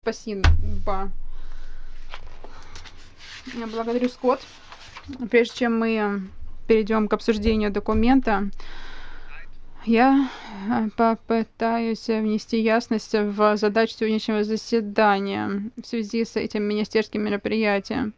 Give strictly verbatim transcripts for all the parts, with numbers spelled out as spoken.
Спасибо. Я благодарю, Скотт. Прежде чем мы перейдем к обсуждению документа, я э, попытаюсь внести ясность в задачу сегодняшнего заседания в связи с этим министерским мероприятием.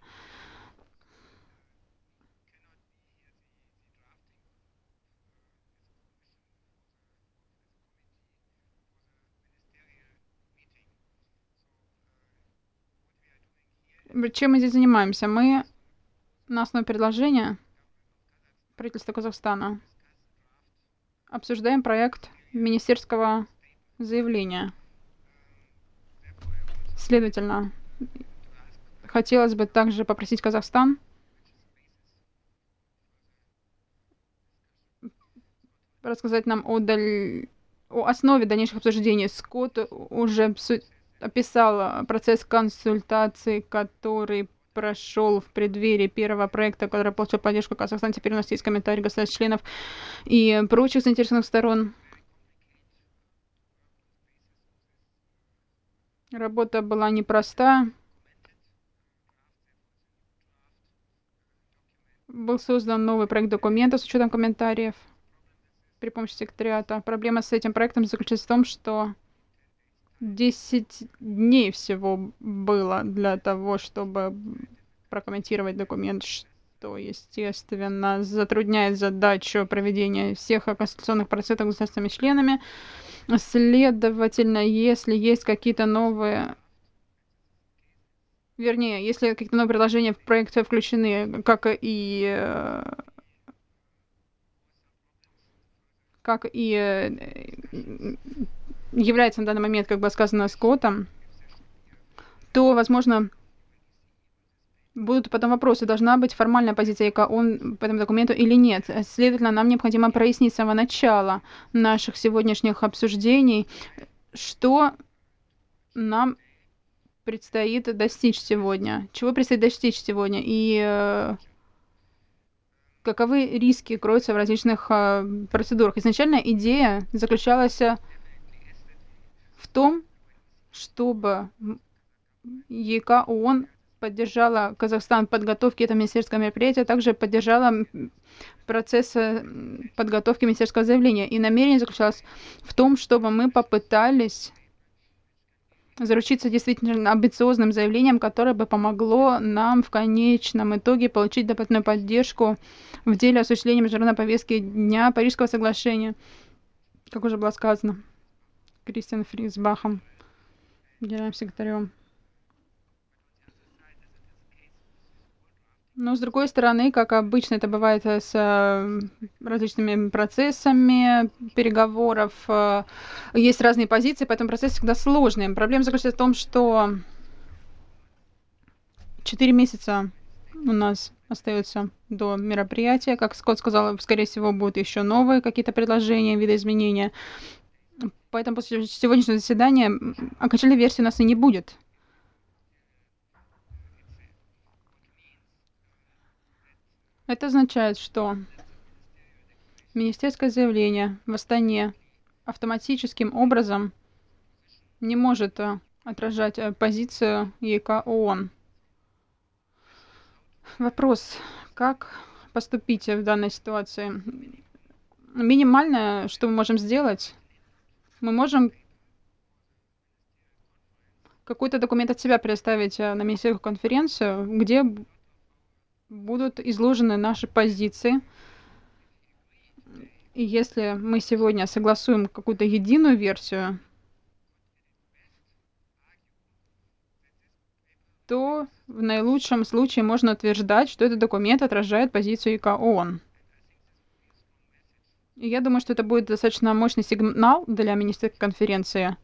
Чем мы здесь занимаемся? Мы на основе предложения правительства Казахстана обсуждаем проект министерского заявления. Следовательно, хотелось бы также попросить Казахстан рассказать нам о, даль... о основе дальнейших обсуждений. Скотт уже описал процесс консультаций, который прошел в преддверии первого проекта, который получил поддержку Казахстана. Теперь у нас есть комментарии государственных членов и прочих заинтересованных сторон. Работа была непроста. Был создан новый проект документа с учетом комментариев при помощи секретариата. Проблема с этим проектом заключается в том, что десять дней всего было для того, чтобы прокомментировать документ, что, естественно, затрудняет задачу проведения всех конституционных процессов государственными членами. Следовательно, если есть какие-то новые... Вернее, если какие-то новые предложения в проект включены, как и как и является на данный момент, как бы сказано Скоттом, то, возможно, будут потом вопросы, должна быть формальная позиция ЕКООН по этому документу или нет. Следовательно, нам необходимо прояснить с самого начала наших сегодняшних обсуждений, что нам предстоит достичь сегодня, чего предстоит достичь сегодня, и э, каковы риски кроются в различных э, процедурах. Изначально идея заключалась в том, чтобы ЕКООН поддержала Казахстан в подготовке этого министерского мероприятия, а также поддержала процесс подготовки министерского заявления. И намерение заключалось в том, чтобы мы попытались заручиться действительно амбициозным заявлением, которое бы помогло нам в конечном итоге получить дополнительную поддержку в деле осуществления международной повестки Дня Парижского соглашения, как уже было сказано Кристиан Фрисбахом, генеральным секретарем. Но, с другой стороны, как обычно это бывает с различными процессами переговоров, есть разные позиции, поэтому процесс всегда сложный. Проблема заключается в том, что четыре месяца у нас остается до мероприятия. Как Скотт сказал, скорее всего, будут еще новые какие-то предложения, видоизменения. Поэтому после сегодняшнего заседания окончательной версии у нас и не будет. Это означает, что министерское заявление в Астане автоматическим образом не может отражать позицию ЕКООН. Вопрос, как поступить в данной ситуации? Минимальное, что мы можем сделать, мы можем какой-то документ от себя предоставить на министерскую конференцию, где будут изложены наши позиции. И если мы сегодня согласуем какую-то единую версию, то в наилучшем случае можно утверждать, что этот документ отражает позицию ЕКООН. И я думаю, что это будет достаточно мощный сигнал для министерской конференции.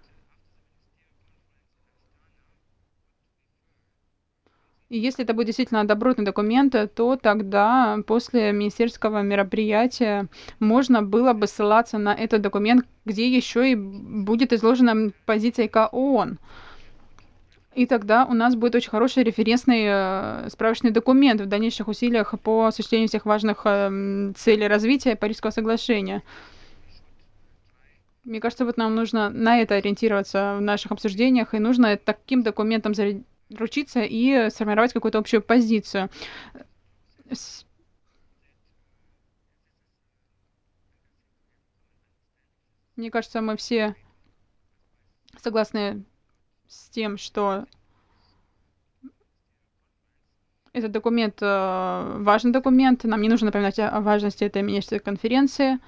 И если это будет действительно добротный документ, то тогда после министерского мероприятия можно было бы ссылаться на этот документ, где еще и будет изложена позиция ЕКООН. И тогда у нас будет очень хороший референсный э, справочный документ в дальнейших усилиях по осуществлению всех важных э, целей развития Парижского соглашения. Мне кажется, вот нам нужно на это ориентироваться в наших обсуждениях, и нужно таким документом заручиться и сформировать какую-то общую позицию. С- Мне кажется, мы все согласны с тем, что этот документ э, важный документ. Нам не нужно напоминать о о важности этой министерской конференции.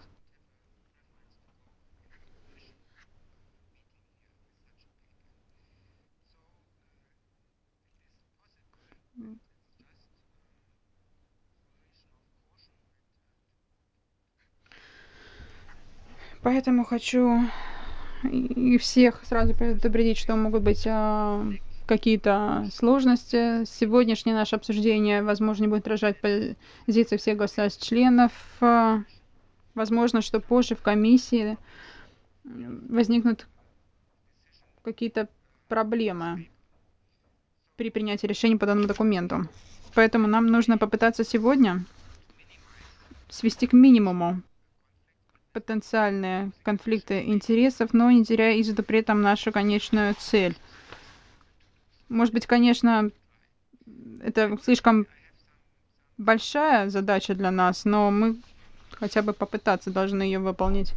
Поэтому хочу и и всех сразу предупредить, что могут быть а, какие-то сложности. Сегодняшнее наше обсуждение, возможно, не будет отражать позиции всех государств-членов. А, Возможно, что позже в комиссии м, возникнут какие-то проблемы при принятии решений по данному документу. Поэтому нам нужно попытаться сегодня свести к минимуму потенциальные конфликты интересов, но не теряя из виду при этом нашу конечную цель. Может быть, конечно, это слишком большая задача для нас, но мы хотя бы попытаться должны ее выполнить.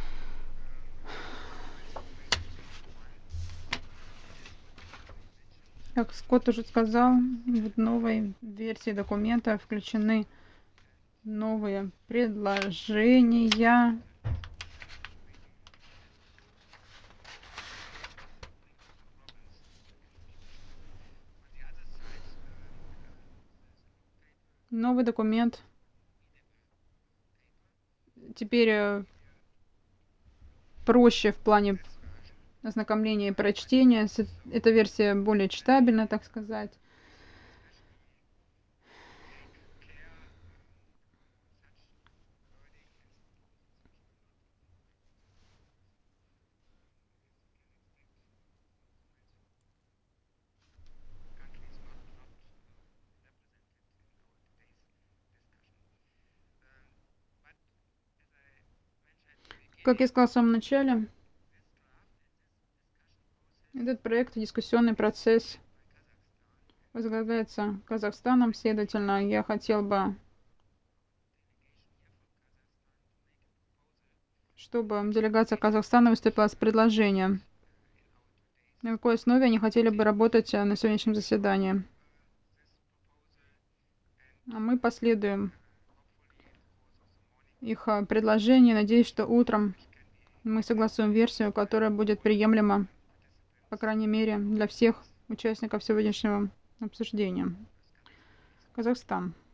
Как Скотт уже сказал, в новой версии документа включены новые предложения. Новый документ теперь э, проще в плане ознакомления и прочтения. С- Эта версия более читабельна, так сказать. Как я сказала в самом начале, этот проект, дискуссионный процесс возглавляется Казахстаном. Следовательно, я хотел бы, чтобы делегация Казахстана выступила с предложением, на какой основе они хотели бы работать э, на сегодняшнем заседании. А мы последуем их э, предложению. Надеюсь, что утром мы согласуем версию, которая будет приемлема, по крайней мере, для всех участников сегодняшнего обсуждения. Казахстан.